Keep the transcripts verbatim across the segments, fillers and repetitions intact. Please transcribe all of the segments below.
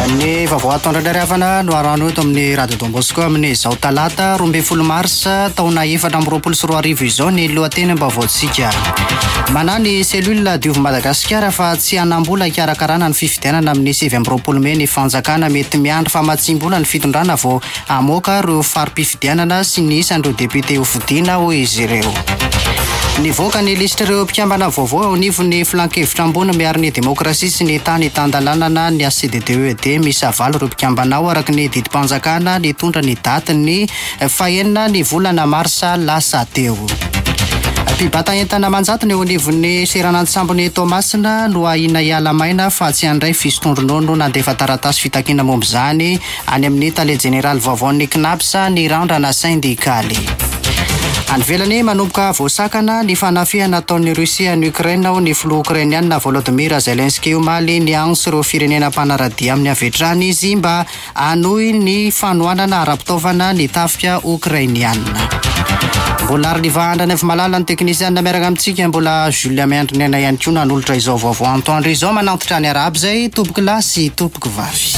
Ny vaovao atondra-drariavana no arahana eto amin'ny Radio Don Bosco amin'ny izao talata roa ambin'ny folo marsa taona efatra amby roapolo sy roa arivo izao ny lohateny am-baovaontsika. Manany selula diovy Madagasikara fa tsy hanambola hikarakarana ny fifidianana amin'ny sivy amby roapolo May ny fanjakana mety miandry famatsim-bola ny fitondrana vao hamoaka ireo farim-pifidianana sy ny isan'ireo depute hofidiana hoy izy ireo. Nivoaka ny lisitra ireo mpikambana vaovao ao anivon'ny filan-kevitra ambony miaro ny demokrasia sy ny tany tandalanana ny A C D D E D misy avalo ireo mpikambana ao araky ny didim-panjakana nitondra ny daty ny fahenina ny volana marsa lasa teo. Mpibata entana manjatona eo anivon'ny seranantsambony Tomasina no ahina hiala maina fa tsy handray fisotondronono nandefa taratasy fitakiana momba izany any amin'ny tale jeneraly vaovaon'ny Knapsa ny randrana syndikaly. Anvelany manomboka voasakana ny fanafihana ataon'ny Rusia ny Ukraine ao ny filoha Ukrainiana Volodymyr Zelensky omaly ny agny sy ireo firenena mpanaradia amin'ny avetrany izy mba hanohy ny fanohanana ara-pitaovana ny tafika Ukrainiana. Mbola ary livahandrana avy malala ny teknisianina miaraka amintsika mbola Julia Miandrinena ihany koa nanolotra izao vaovao Antoandro izao manantitra ny arabo zay tompoko lahy sy tompoko vavy.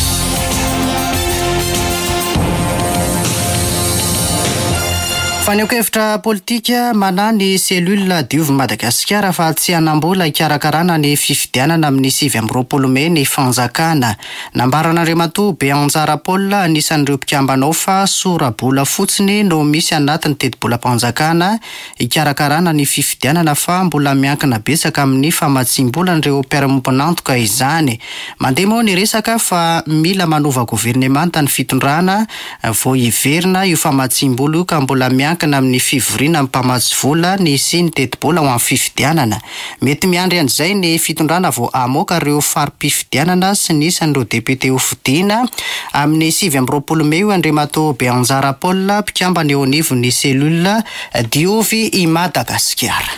Faneho-kevitra politika manany selula diovy Madagasikara fa tsy hanambola hikarakarana ny fifidianana amin'ny sivy amby roapolo May ny fanjakana. Nambaran'Andriamatoa Beanjara Paul anisan'ireo mpikambana fa sora-bola fotsiny no misy anatin'ny teti-bola-panjakana hikarakarana ny fifidianana fa mbola miankina betsaka amin'ny famatsim-bola ireo mpiara-momponantoka izany. Mandeha moa ny resaka fa mila manova governemanta ny fitondrana vao hiverina io famatsim-bola io ka mbola miankina kana amin'ny fivoriana mpamatsy vola ny sy ny teti-bola ho amin'ny fifidianana. Mety miandry an'izay ny fitondrana vao hamoaka ireo farim-pifidianana sy ny isan'ireo depute hofidiana amin'ny sivy amby roapolo May io Andriamatoa Beanjara Paul mpikambana eo anivon'ny selula diovy i Madagasikara.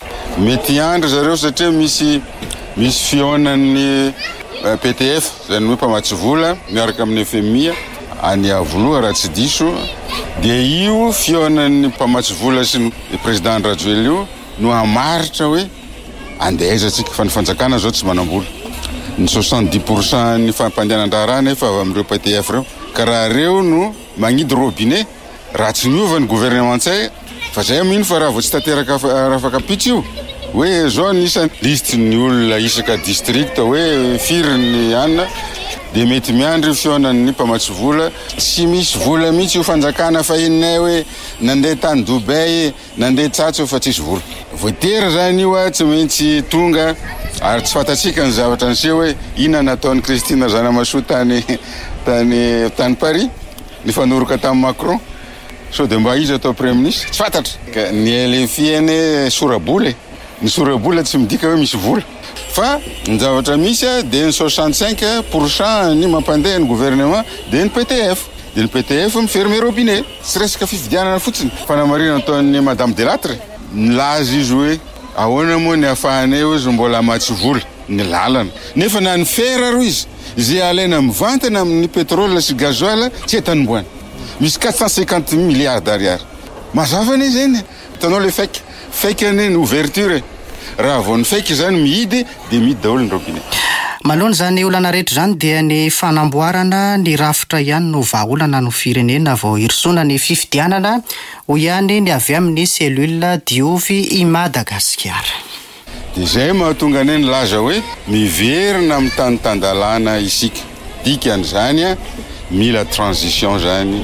Mety andry zareo satria misy misy fionan'ny P T F izany hoe mpamatsy vola miaraka amin'ny F M I any avoloa raha tsy diso dia io fionan'ny mpamatsy vola sy ny président Rajoelina io no hamaritra hoe andehzatsika fa ny fanjakana zao tsy manambola. Ny soixante-dix pourcent ny fampandehanan-draharaha nefa avy amin'ireo P T F reo ka raha reo no magnidy robinet raha tsy miova ny gouvernementsay fa zay mino fa raha vao tsy tanteraka raha kapitra io hoe zao nisan'ny listy ny olona isaka district hoe firy ny anna dia mety miandry fionan'ny mpamatsy vola tsy misy vola mihitsy io fanjakana fahininay hoe nandeha tany Dubai nandeha tsatso fa tsisy vola voatera zany io a tsy maintsy tonga ary tsy fantatsika ny zavatra niseho hoe ina nataon'ny Christine Zanamasoa tany tany tany Paris ny fanoroka tamin'ny Macron so dia mba izy atao premier ministre tsy fantatra ny L F I eny sorabola ny sorabola tsy midika hoe misy vola fa ny zavatra misy a dia ny soixante-cinq pourcent ny mampandeha ny gouvernement dia ny P T F dia ny P T F miferme robinet tsy resaka fifidianana fotsiny fanamarina ataon'ny Madame Delattre nilaza izy hoe ahoana moa ny ahafahanay izy mbola matsy vola ny lalana nefa na ny fer ro izy izay alaina mivantana amin'ny pétrole sy gazoil tsy etanomboana misy quatre cent cinquante milliards d'ariary mazavana izy eny hitanao le fake fake any ny ouverture raha vao ny fake zany mihidy dia mihidy daholo ny robinet. Malohany zany olana rehetra zany dia ny fanamboarana ny rafitra ihany no vahaolana no firenena vao hirsona ny fifidianana ho ihany ny avy amin'ny selula diovy i Madagasikara. Dia zay mahatonga ny laza hoe miverina amin'ny tany tandalana isika dikan'izany a mila transition zany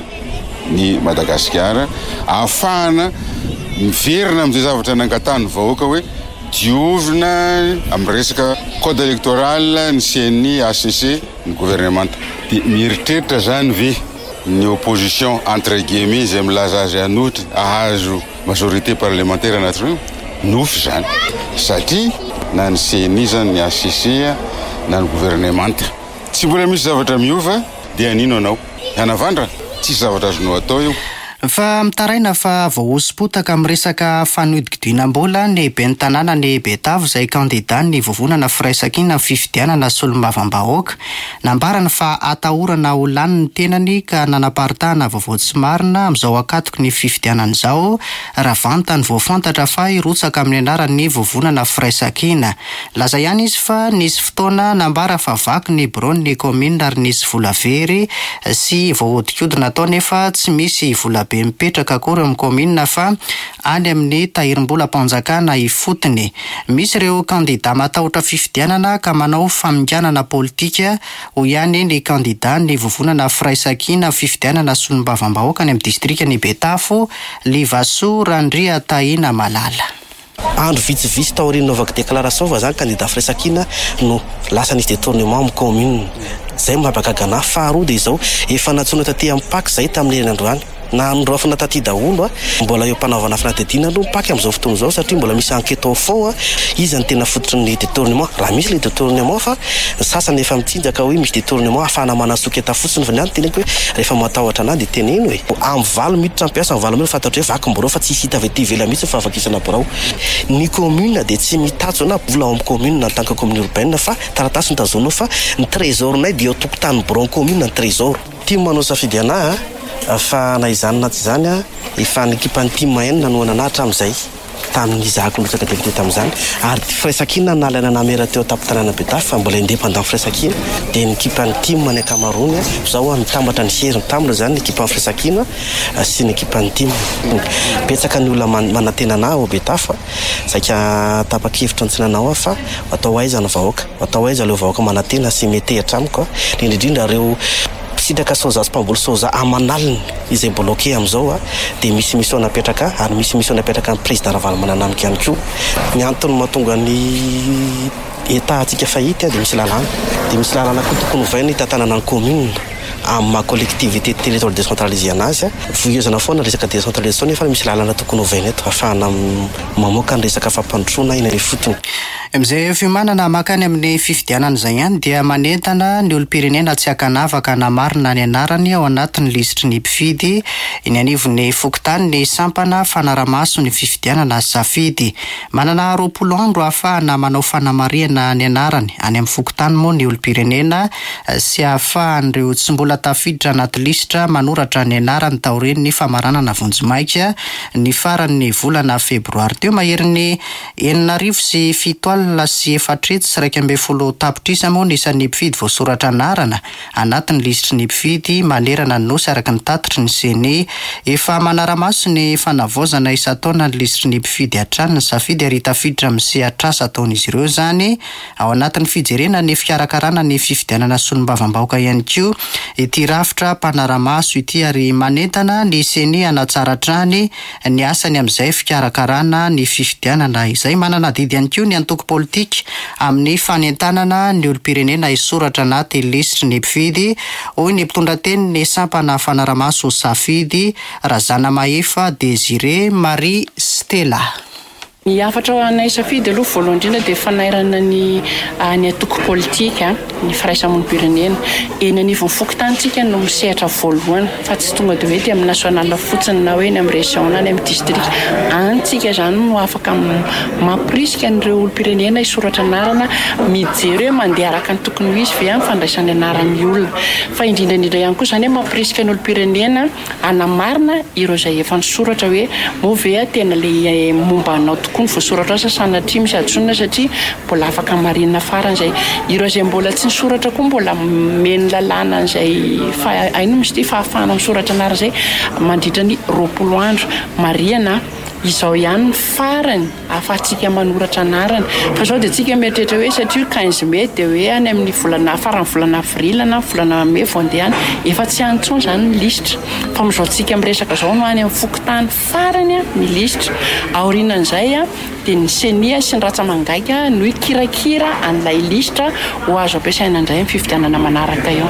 ny Madagasikara ahafahana miverina amin'izay zavatra nangatahany vahoaka hoe diovina amin'ny resaka code électoral ny C N I A C C ny gouvernement dia mieritreritra zany ve ny opposition entre guillemets izay milaza azy anoty ahazo majorité parlementaire anatreo nofy zany satria na ny C N I zany ny A C C na ny gouvernement tsy mbola misy zavatra miova dia anino anao hanavandra tsisy zavatra azonao atao io. Fa mitaraina fa voaosipotaka amin'ny resaka fanodikidoinam-bola ny be ny tanàna ny Betavo izay kandida ny vovonana firaisan-kina fifidianana solombavam-bahoaka. Nambarana fa atahorana ho lany ny tenany ka nanaparitahana vaovao tsy marina amin'izao akatoky ny fifidianana izao raha vantany voafantatra fa hirotsaka amin'ny anarany vovonana firaisan-kina. Laza ihany izy fa nisy fotoana nambara fa vaky ny bureau ny commune ary nisy vola very sy voahodikodina atao nefa tsy misy vola be mipetraka akory amin'ny commune fa any amin'ny tahirim-bola mpanjakana ifotony. Misy ireo kandida matahotra fifidianana ka manao faminganana politika ho ihany ny kandida ny vovonana firaisan-kina fifidianana solombavam-bahoaka any amin'ny distrika ny Betavo, Livaso, Randria, Tahina, Malala. Andro vitsivitsy tao aoriana novaka déclaration fa zany kandida firaisan-kina no lasa nisy détournement amin'ny commune. Zay mampakagana faharoa dia izao efa natsona taty amin'ny paky zay tamin'ny herinandroany na norafina taty daholo a mbola eo mpanaovana fanadihadiana no paky amin'izao fotoana izao satria mbola misy enquête au fond a izy ny tena fototry ny détournement raha misy le détournement fa ny sasany efa mitsinjaka hoe misy détournement ahafahana manasoketa fotsiny fa ny any teneko hoe rehefa matahotra anazy dia teneny hoe amin'ny valo miditra ampiasa amin'ny valo miditra fantatra hoe vaky borao fa tsy hita avy ety ivelany mihitsy fa avakisana borao. Ny commune dia tsy mitatso na vola ao amin'ny commune en tant que commune urbaine fa taratasy ny tazonao fa ny trésoronay dia eo tokotany borao commune ny trésor. Tia manao safidy anahy fa na izany na tsy izany a efa nikipan'ny tima enina no anana hatramin'izay tamin'ny izahako lotsaka depite tamin'izany ary firaisan-kina nalana namera teo tapitanana Betavo fa mbola indépendant firaisan-kina dia nikipan'ny tima ny akamarony izao a mitambatra ny sery mitambatra zany ny ekipan'ny firaisan-kina sy ny ekipan'ny tima. Betsaka ny olona manantena anahy ao Betavo saika tapa-kevitra antsinanao a fa atao aiza ny vahoaka atao aiza leo vahoaka manantena sy metehatra amiko indrindrindra reo sitraka soza sy mpamboly soza amanaliny izay bloqué amin'izao a dia misy mission napetraka ary misy mission napetraka amin'ny président Ravalomananamika ihany koa. Ny antony mahatonga ny état atsika fahity dia misy lalàna dia misy lalàna koa tokony ovaina hitantanana ny commune amin'ny maha collectivité territoriale décentralisée anazy a vohezana foana resaka décentralisation nefa misy lalàna tokony ovaina eto ahafahana mamoaka ny resaka fampandrosoana eny le fotony. Amin'izay fiomanana makany amin'ny fifidianana izay ihany dia manentana ny olom-pirenena tsy hakanavaka namarina ny anarany ao anatin'ny lisitry ny mpifidy eny anivon'ny fokontany ny sampana fanaramaso ny fifidianana safidy. Manana roapolo andro ahafahana manao fanamariana ny anarany any amin'ny fokontany moa ny olom-pirenena sy ahafahan'ireo tsy mbola tafiditra anaty lisitra manoratra ny anarany taorian'ny famaranana vonjimaika ny faran'ny volana febroary teo maherin'ny enina arivo sy fito alina sy efatretsy sy raika ambin'ny folo tapitrisa moa ny isan'ny mpifidy voasoratra anarana anatin'ny lisitry ny mpifidy manerana ny nosy araka ny tatitry ny seny efa manaramaso ny fanavaozana isan-taona ny lisitry ny mpifidy hatrany ny safidy ary tafiditra amin'ny sehatrasa ataon'izy ireo zany ao anatin'ny fijerena ny fikarakarana ny fifidianana solombavam-bahoaka ihany koa ity rafitra mpanaramaso ity ary manentana ny seny anatsaratrany ny asany amin'izay fikarakarana ny fifidianana izay manana didy ihany koa ny antoko politika amin'ny fanentanana ny olom-pirenena isoratra anaty lisitry ny mpifidy hoy ny mpitondra teny ny sampana fanaramaso safidy Razana Maefa Désiré Marie Stella. Ny afatra anay safidy aloha voalohany indrindra dia fanairana ny ny antoko politika ny firaisamonim-pirenena eny anivon'ny fokontantsika no misehatra voalohany fa tsy tonga dia hoe ty amin'ny national fotsiny na hoe ny amin'ny région na ny amin'ny district antsika zany no afaka mampirisika an'ireo olom-pirenena isoratra anarana mijery hoe mandeha araka ny tokony ho izy ve amin'ny fandraisany anaran'ny olona fa indrindraindrindra ihany koa zany hoe mampirisika ny olom-pirenena anamarina ireo izay efa nisoratra hoe moa ve tena le momba anao kun voasoratra asa sanatria misy adsonina satria mbola afaka marina farany zay ireo izay mbola tsy nisoratra koa mbola meny lalàna an'izay fa aino misy ty fahafahana misoratra anarana zay mandritra ny roapolo andro mariana izao ihany farany afatsika manoratra anarana fa zao dia tsika mieritreritra hoe satria quinze mai dia hoe any amin'ny volana farany volana avril na volana mai vao andehana efa tsy antsoina zany ny lisitra fa amin'izao tsika miresaka zao no any amin'ny fokontany farany ny lisitra aorianan'izay a dia ny senia sy ny ratsamangaika no hikirakira an'ilay lisitra ho azo ampiasaina indray amin'ny fifidianana manaraka eo.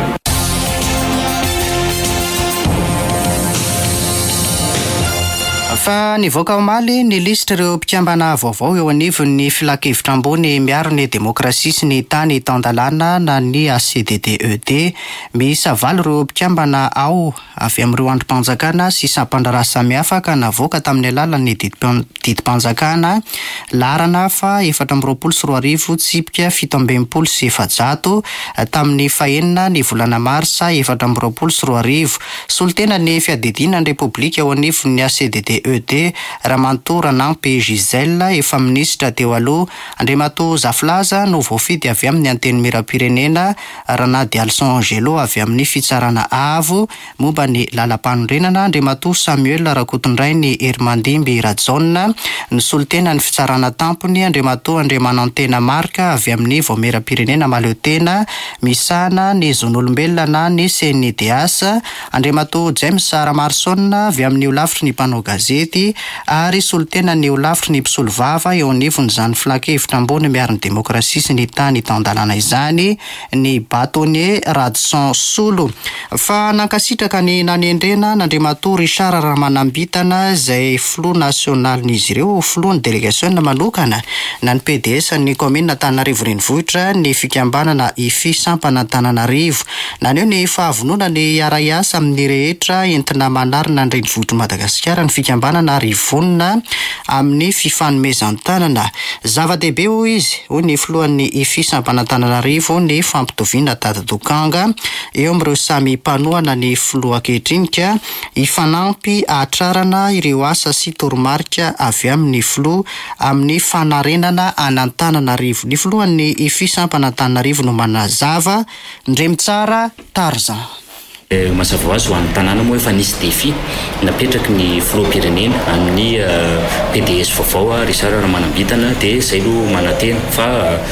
fa nivoaka omaly ny lisitra ireo mpikambana vaovao eo anivon'ny filakevitra ambony miaro ny demokrasia sy ny tany tandalana na ny A C D D E D. Miisa valo ireo mpikambana ao avy amin'ireo androm-panjakana sy sampandraraha samihafa ka navoaka tamin'ny alalan'ny didim-panjakana larana fa efatra amby roapolo sy roa arivo tsipika fito amby enimpolo sy efajato tamin'ny fahenina ny volana marsa efatra amby roapolo sy roa arivo. Solitena ny fiadidinan'ny Repoblika eo anivon'ny A C D D E D Ramantoa Ranampy Giselle efa minisitra teo aloha. Andriamatoa Zafilaza no voafidy avy amin'ny anteny miram-pirenena. Ranady Alson Angelo avy amin'ny fitsarana avo momba ny lalam-panorenana. Andriamatoa Samuel Rakotondray ny Hermandimby Rajaona ny solitena ny fitsarana tampony. Andriamatoa Andriamanantena Marka avy amin'ny voamiram-pirenena Maleotena misana ny zon'olombelona ny C N D S. Andriamatoa James Ramarsson avy amin'ny olavitry ny mpanao gazety ary solitena ny olavitry ny mpisolo vava eo anivon'izany filakevitra ambony miariny demokrasia sy ny tany tandalana izany ny Batonier Radson Solo. Fa nankasitraka ny nanendrena n'Andriamatoa Richard Ramanambitana izay filoha nasionalin'izy ireo filoha ny délégation manokana na ny P D S ny commune Antananarivo renivohitra ny fikambanana ifi sampana Antananarivo na neo ny fahavonona ny ara-iasa amin'ny rehetra entina manarina ny renivohitry Madagasikara ny fikambanana rivonina amin'ny fifanomezan-tanana. Zava-dehibe ho izy ho ny filohan'ny ifi sampana Antananarivo ny fampitoviana Dadadokanga eo amin'ireo samy mpanohana ny filoha ankehitriny ka ifanampy atrarana ireo asa sy toromarika avy amin'ny filoha amin'ny fanarenana an'Antananarivo. Ny filohan'ny ifi sampana Antananarivo no manazava Ndremitsara Tarzan. Mazava ho azy ho an'ny tanàna moa efa nisy défi napetraky ny filoham-pirenena amin'ny P D S vaovao Richard Ramanambitana dia izay no manantena fa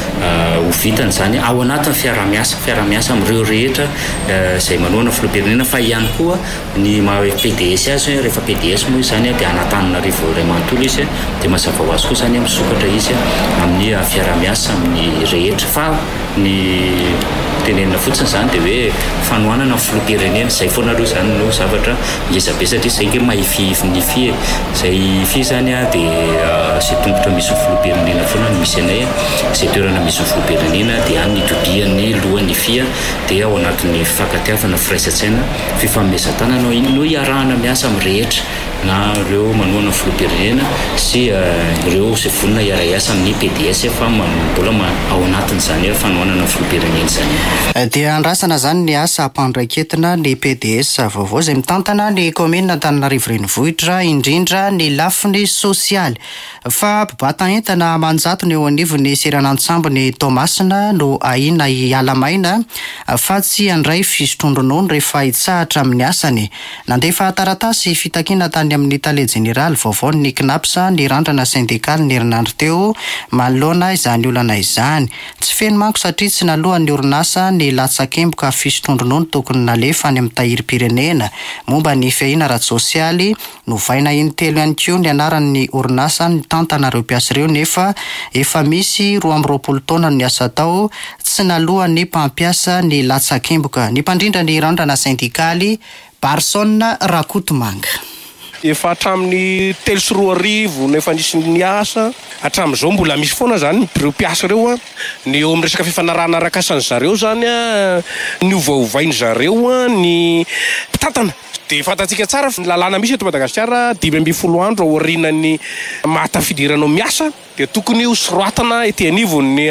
ho vitany izany ao anatin'ny fiara-miasa fiara-miasa amin'ireo rehetra izay manohana filoham-pirenena fa ihany koa ny maha P D S azy rehefa P D S moa izany dia an'Antananarivo ray manontolo izy dia mazava ho azy koa izany misokatra izy amin'ny fiara-miasa amin'ny rehetra fa ny tenenina fotsiny izany dia hoe fanohanana filoham-pirenena izay foana aloha izany no zavatra ngezabe satria izay nge mahifihify izay ifi izany a dia izay tongotra misy filoham-pirenena foana no misy anay izay toerana misy filoham-pirenena dia any nitodian'ny lohan'ny ifia dia ao anatin'ny fifankatiavana firaisan-tsaina fifanomezan-tanana no iarahana miasa amin'ny rehetra na ireo manohana filoham-pirenena sy ireo izay vonona iara-iasa amin'ny P D S fa mbola ao anatin'izany fanohanana filoham-pirenena izany. Dia andrasana zany ny asa ampandraiketina ny P D S vaovao izay mitantana ny commune Antananarivo renivohitra indrindra ny lafiny sosialy. Fa mpibata entana manjato ny eo anivon'ny Seranantsambo ny Tomasina no ahina ialamaina fa tsy andray fisotrondronono rehefa hitsahatra amin'ny asany. Nandefa taratasy fitakiana tany amin'ny Palais Général vaovao ny knapsa ny randrana syndikaly ny herinandro teo manoloana izany olana izany. Tsy feno manko satria tsy nalohan'ny orinasa ny latsakemboka fisotrondronono tokony nalefa any amin'ny tahiry-pirenena momba ny fiahina ara-tsosialy no vaina intelo ihany koa ny anaran'ny orinasa ny tantanareo mpiasa ireo nefa efa misy roa amby roapolo taona ny asa tao tsy nalohan'ny mpampiasa ny latsakemboka. Ny mpandrindra ny randrana syndikaly Barson Rakotomanga. Efa hatramin'ny telo sy roa arivo nefa nisy ny asa hatramin'izao mbola misy foana zany ireo mpiasa ireo a ny eo amin'ny resaka fifanarahana arakasany zareo zany a ny ovaovainy zareo a ny mpitantana dia fantatsika tsara lalàna misy eto Madagasikara dimy amby folo andro aorinan'ny mahatafidirana miasa dia tokony ho soroatana ety anivon'ny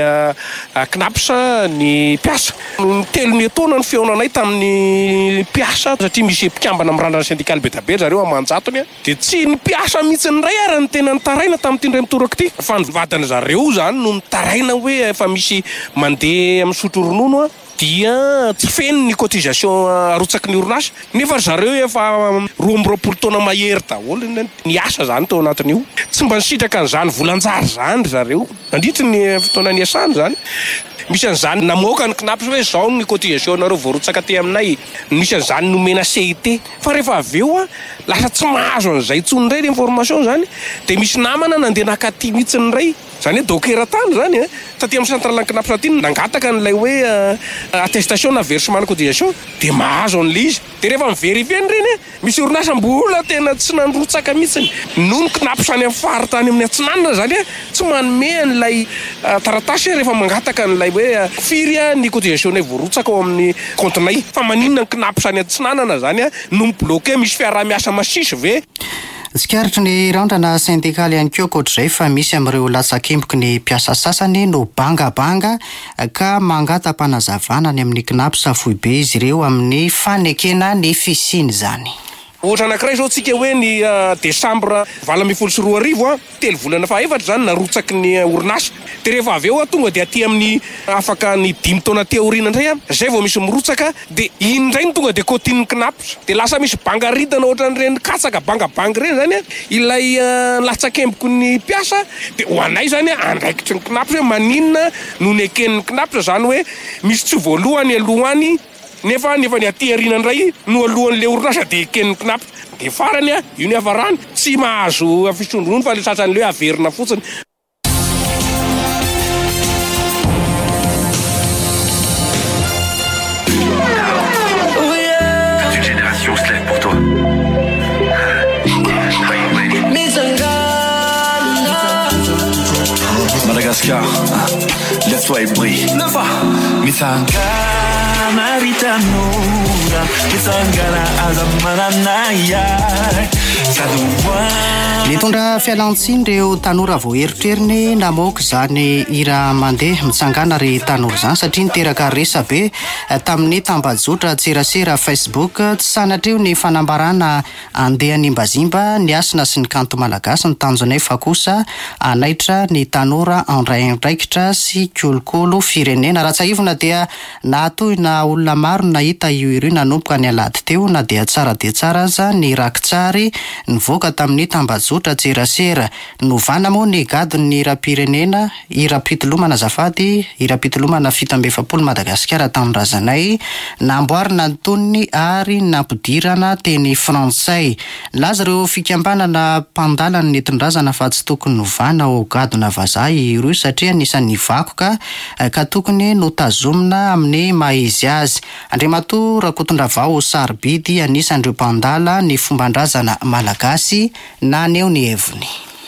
knapsa ny mpiasa. Ny telo ny taona ny feonanay tamin'ny mpiasa satria misy mpikambana amin'ny randrana syndikaly be da be zareo amanjatony dia tsy ny mpiasa mihitsy ny ray ary ny tena nitaraina tamin'ity ndray mitoraka ity fa ny vadana zareo zany no nitaraina hoe efa misy mandeha amin'ny sotro ronono a dia tsy feno ny cotisation arotsaky ny orinasa nefa zareo efa roa amby roapolo taona mahery daholo ny asa zany tao anatin'io tsy mba nisitraka an'izany volanjary zany zareo nandritry ny fotoana ny asany zany. Misy an'izany namoaka ny knapsa hoe zao ny cotisation nareo voarotsaka ty aminay misy an'izany nomena C I T fa rehefa avy eo a lasa tsy mahazo an'izay tsony indray information zany dia misy namana nandeha nakaty mihitsy ny ray zany hoe dokeran-tany zany a taty amin'ny centralankinapo satiny nangataka n'ilay hoe attestation na versement cotisation de mahazo an'le izy de rehefa miverifieny reny misy orinasambola tena tsy nandrotsaka mihitsiny noho ny kinapo sany amin'ny faritany amin'ny atsinanana zany a tsy manome an'ilay taratasy rehefa mangataka n'ilay hoe firy a ny cotisation nay voarotsaka ao amin'ny comptenay fa maninona ny kinapo sany atsinanana zany a no mibloqué misy fiarah-miasa masisy ve tsikaritry ny randrana syndikaly ihany keo koatr'izay fa misy amin'ireo latsakemboky ny mpiasa sasany no bangabanga ka mangata-panazavana ny amin'ny kinapo safoibe izy ireo amin'ny fanekena ny fisiny zany ohatra anankiray zao tsika hoe ny desambra valo ambin'ny folo sy roa arivo a telo volana fahaefatra zany narotsaky ny orinasa de rehefa avy eo a tonga de aty amin'ny afaka ny dimy taona teoriana indray a zay vao misy mirotsaka de iny indray ny tonga de kotin'ny kinapo de lasa misy bangaritana ohatra n'ireny katsaka bangabangy reny zany a ilay latsakemboko ny mpiasa de ho anay zany a andraikitry ny kinapo hoe maninona no neken'ny kinapo zany hoe misy tsy voalohany alohany nefa nefa ny aty arina indray no alohan'le orinasa de eken'ny kinapo de farany a io ny avarany tsy mahazo fisondrono fa le sasany le hoe averina fotsiny Génération se lève pour toi. Madagascar, laisse-toi ébrouiller. Misangana ritanura, misangana azamananaya. Mitondra fialantsiny ireo tanora vao eritreriny namoaka izany ira mandeha mitsangana ry tanora izany satria niteraka resabe tamin'ny tambajotra tserasera Facebook tsy sanatreo ny fanambarana andeha nimbazimba ny asina sy ny kanto malagasy ny tanjonay fa kosa anaitra ny tanora andray andraikitra sy kolokolo firenena raha tsaivona dia nahatohina olona maro nahita io ireo nanomboka ny alady teo na dia tsara dia tsara aza ny rakitsary nivoaka tamin'ny tambajotra tserasera novana moa ny gadon'ny ira-pirenena ira-pitolomana azafady ira-pitolomana fito amby efapolo Madagasikara tamin'ny razanay namboarina ny tonony ary nampidirana teny frantsay laza ireo fikambanana mpandalana ny etondrazana fa tsy tokony novana ao gadona vazaha ireo satria nisan'ny vakoka ka tokony notazomina amin'ny maizy azy andriamato rakotondra vao sarobidy anisan'ireo mpandala ny fombandrazana malagasy na aneo ny hevony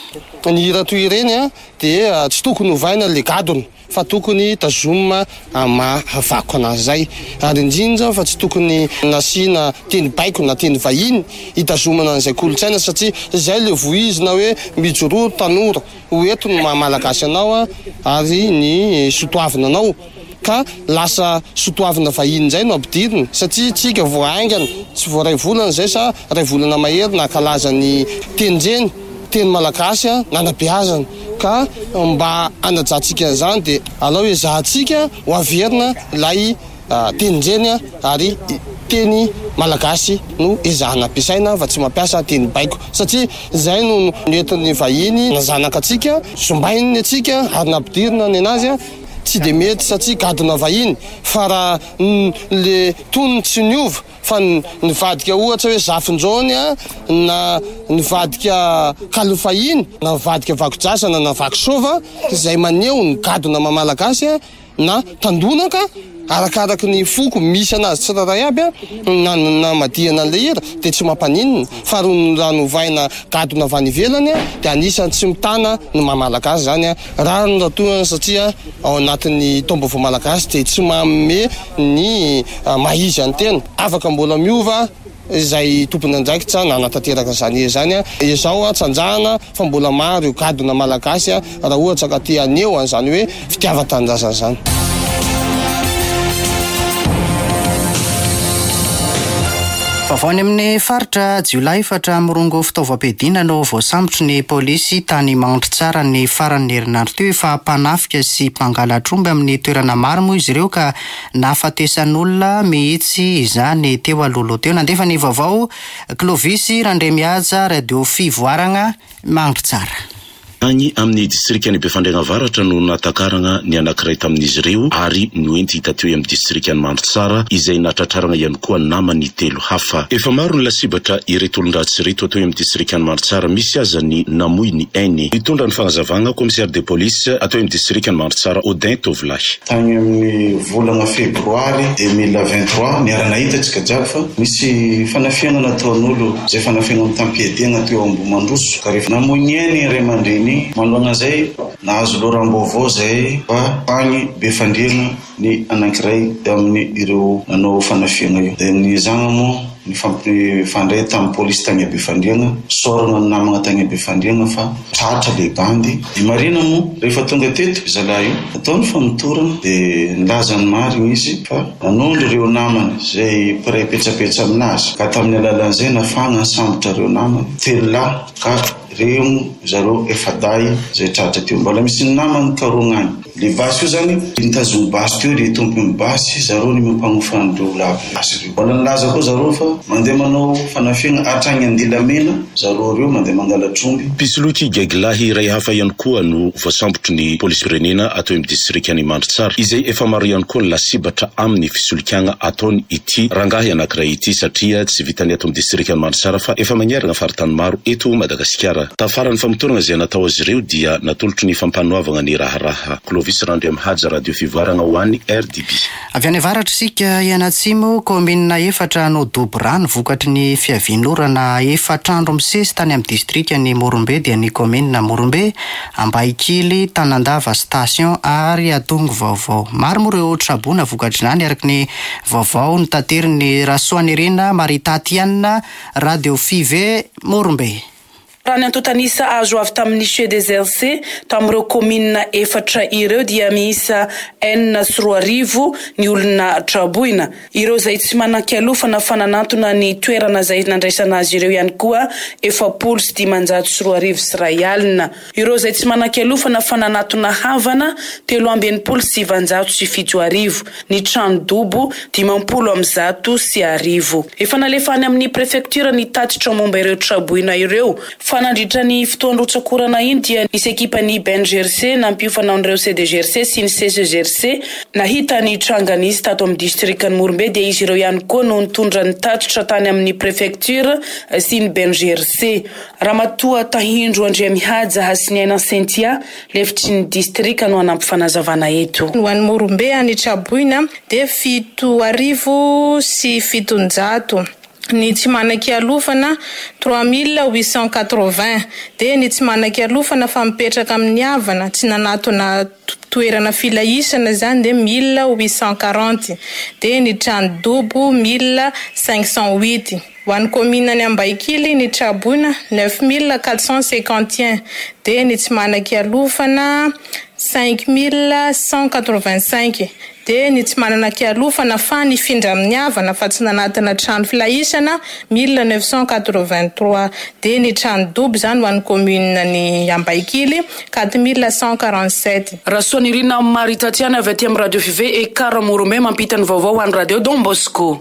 ny hira toy ireny a dia tsy tokony hovaina le gadona fa tokony tazomina amavako anazy zay ary indrindra fa tsy tokony nasiana teny baiko na teny vahiny hitazomana an'izay kolotsaina satria zay le voizina hoe mijoro tanora hoeto no mahamalagasy anao a ary ny sotoavina anao ka lasa sotoavina vahiny zay no ampidirina satria tsika voaingana tsy voaray volana zay sa ray volana mahery na kalaza ny tenjeny teny malagasy a nanabeazana ka mba anajantsika an'izany de alao hoe zahantsika ho averina ilay tenjeny a ary teny malagasy no ezahana ampiasaina fa tsy mampiasa teny baiko satria zay no nentin'ny vahiny nazanaka atsika sombaininy atsika ary nampidirina ny anazy a tsy de mety satria gadona vahiny fa raha le tonony tsy niova fa nivadika ohatra hoe zafinjony a na nivadika kalofahiny na nivadika vakodrasana na vakosova zay maneho ny gadona mamalagasy a na tandonaka arakaraky ny foko misy anazy tsiraray aby a na na madiana an'le hira de tsy mampaninina fa raha novaina gadona avy any ivelany a de anisany tsy mitana ny mamalagasy zany a raha no ratoana satria ao anatin'ny taom-baovao malagasy de tsy manome ny maizy any tena afaka mbola miova izay tompony andraikitra na natateraka zany zany a izao a tsanjahana fa mbola maro io gadona malagasy a raha ohatra ka te aneo an'izany hoe fitiava-tanindrazana zany. Vavany amin'ny faritra Jiolay efatra mirongo fitaovam-piadiana no voasambotry ny polisy tany Mahandro Tsara ny faran'ny herinandro teo efa mpanafika sy mpangalatromby amin'ny toerana maro moa izy ireo ka nahafatesan'olona mihitsy izany teo alolo teo nandefa ny vaovao Clovis Randremiaja radio fivoarana Mahandro Tsara. Agny amin'ny distrika ny Befandriagna Avaratra no natakarana ny anankiray tamin'izy ireo ary noenty hita teo amin'ny distrika ny Mandrotsara izay natratrarana ihany koa namany telo hafa. Efa maro ny lasibatra ireto olon-dratsy ireto atao amin'ny distrika ny Mandrotsara, misy aza ny namoy ny ainy. Mitondra ny fagnazavana commissaire de police atao amin'ny distrika ny Mandrotsara Odin Tovolahy. Tany amin'ny volana febroary deux mille vingt-trois niarana hitantsika jiaby fa misy fanafiana nataon'olo zay fanafiana amin'ny tampiadiana teo Ambomandroso ka rehefa namoy ny ainy ray aman-dreny manoloana zay nahazo loram-baovao zay fa agny Befandriagna ny anankiray amin'ny ireo nanao fanafiana io. Dia ny zagna moa ny fampifandray tamin'ny polisy tagny Befandriagna, sorana ny namagna tagny Befandriagna fa tratra le bandy. Di marina moa rehefa tonga teto zalahy io ataony fanotorana dia nilaza ny marina izy fa nanondro ireo namany zay piray petsapetsa aminazy ka tamin'ny alalan'izay nafagna sambotra ireo namany telo lahy ka reo zareo efa day zay tratra teo. Mbola misy ny namany karognany le basy io zany nitazony basy teo le tompony basy zareo ny mampagnofan'ireo labasy reo. Mbola nilaza koa zareo fa mandeha manao fanafiana atragny Andilamena zareo reo mandeha mangala tromby. Pisoloky Gaglahy iray hafa ihany koa no voasambotry ny polisy-pirenena atao amin'ny distrika ny Mandrotsara izay efa maro ihany koa ny lasibatra amin'ny fisolokiana ataony ity rangahy anankiray ity satria tsy vitany ato amin'ny distrika ny Mandrotsara fa efa magnerana faritany maro eto Madagasikara. Tafarany famotorana izay natao azy ireo dia natolotry ny fampanoavana ny raharaha. Clovis Randry Haja radio fivoarana ho an'ny R D B. Avy any avaratra sika Ianatsimo, komina efatra no Dobrano vokatry ny fiavian'orana efatrandro misesy tany amin'ny distrika ny Morombe dia ny komina Morombe, Ambaikily, Tanandava station ary Atongo vaovao. Maro moa ireo trabona vokatry nany araky ny vaovao ny tanteriny Rasoanirina Maritatiana radio Five Morombe. Raha ny antotanisa azo avy tamin'ny C D Z C tamin'ireo komina efatra ireo dia miisa enina sy roa arivo ny olona traboina. Ireo zay tsy manan-kialofana fananantona ny toerana zay nandraisana azy ireo ihany koa efapolo sy dimanjato sy roa arivo sy ray alina. Ireo zay tsy manan-kialofana fananantona havana telo amby enimpolo sy sivanjato sy fito arivo. Ny trano dobo dimampolo amby zato sy arivo. Efa nalefany amin'ny prefektura ny tatitra momba ireo traboina ireo. Fanandritra ny fotoan-rotsakorana iny dia nisy ekipan'ny B N G R C nampiofana an'ireo C D G R C sy ny C C G R C nahita ny tranganisy tato amin'ny distrikan'ny Morombe dia izy ireo ihany koa no nitondra ny tatitra tany amin'ny prefektura sy ny B N G R C. Ramatoa Tahindro Andriamihaja Hasiniaina Sentia lefitry ny distrika no anampy fanazavana eto. Ho an'ny Morombe any Traboina dia fito arivo sy fitonjato. Ny tsy manan-kialofana trois mille huit cent quatre-vingts dia ny tsy manan-kialofana fa mipetraka amin'ny havana tsy nanatona toerana filaisana zany dia mille huit cent quarante dia ny trano dobo mille cinq cent huit. Ho an'ny komina ny Ambaikily ny Traboina neuf mille quatre cent cinquante et un dia ny tsy manan-kialofana cinq mille cent quatre-vingt-cinq dia ny tsy manan-kialofana fa nifindra amin'ny havana fa tsy nanatona trano filaisana mille neuf cent quatre-vingt-trois dia ny trano dobo zany ho an'ny komina ny Ambaikily quatre mille cent quarante-sept. Rasoanirina Maritatiana avy aty amin'ny radio Five e Kara Morombe mampita ny vaovao an'ny radio Don Bosco.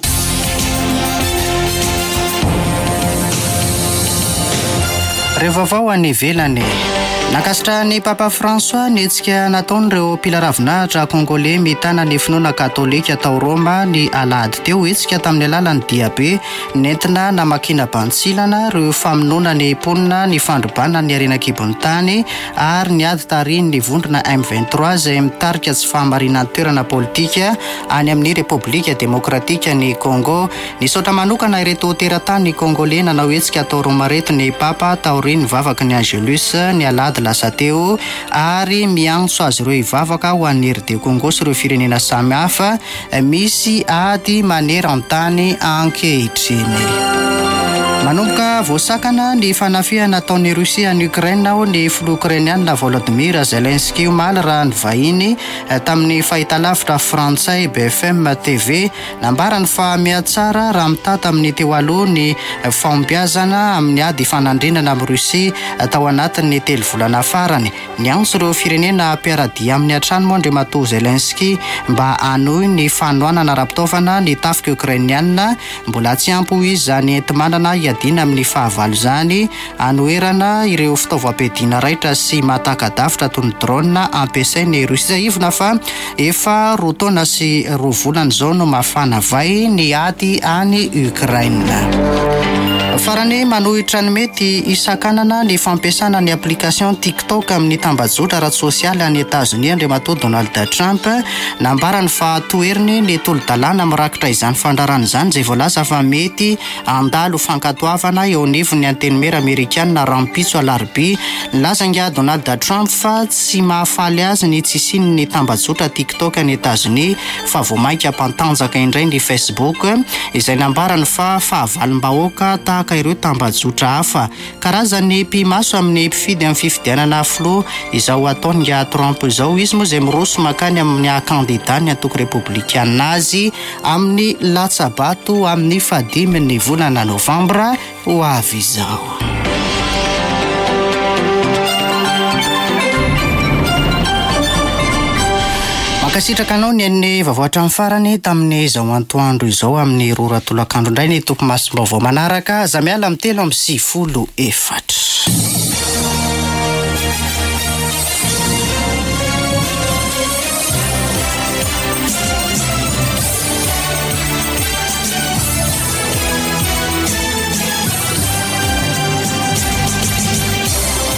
Vaovao any ivelany. Nakasitra ny Papa François netsika nataon'ireo mpila ravinahitra Congolais mitana ny finoana katolika tao Roma ny alahady teo etsika tamin'ny alalan'ny diabe nentina namakina bantsilana ireo famonoana ny ponina ny fandrobana ny arenakibon'ny tany ary ny ady tariny ny vondrona M vingt-trois izay mitarika tsy fahamarinan'ny toerana politika any amin'ny Repoblika Demokratika ny Congo. Nisaotra manokana ireto teratany ny Congolais nanao etsika tao Roma reto ny Papa taoriny vavaka ny Angelus ny alahady lasa teo ary miantso azy ireo ivavaka ho an'ny R D Congo sy ireo firenena samy hafa misy ady maneran-tany ankehitriny. Manomboka voasakana ny fanafiana ataon'ny Russia ny Ukraine ao ny filoha Ukrainiana Volodymyr Zelensky omaly raha ny vahiny tamin'ny fahitalavitra frantsay B F M T V nambarany fa mihatsara raha mitata amin'ny teo aloha ny fahombiazana amin'ny ady fanandrinana amin'ny Russia tao anatin'ny telo volana farany. Ny antso ireo firenena mpiaradia amin'ny antrano moa Andriamatoa Zelensky mba hanohy ny fanohanana ara-pitaovana ny tafika Ukrainiana mbola tsy ampy izy zany enti-manana adina amin'ny fahavalo izany anoerana ireo fitaovam-piadiana raitra sy mahatakadavitra toy ny drone ampiasainy Rosia. Ivona fa efa roa taona sy roa volana izao no mafana vai ny ady any Ukraine. Farany manohitra ny mety isan-kanana ny fampiasana ny application TikTok amin'ny tambazotra ara-tsosialy any États-Unis andriamatoa Donald Trump nambarany fa toeriny ny tolo-dalàna mirakitra izany fandrarana izany izay voalaza fa mety andalo fankatoavana eo anivon'ny antenimera amerikanina rampitso alarobia. Lazanga Donald Trump fa tsy mahafaly azy ny tsisiny ny tambazotra TikTok any États-Unis fa voamaika ampantanjaka indray ny Facebook izay nambarany fa fahavalom-bahoaka tahaka ireo tambazotra hafa. Karazany mpimaso amin'ny mpifidy amin'ny fifidianana flo izao ataon'ny Trump izao. Izy moa izay miroso makany amin'ny kandida ny antoko republikana azy amin'ny latsabato amin'ny fadimy ny volana novambra ho avy izao. Makasitraka anao ny an'ny vavoatra amin'ny farany tamin'ny izao antoandro izao amin'ny rora tolakandro indray ny toko masom-baovao manaraka za miala amin'ny telo amin'ny sivifolo efatra.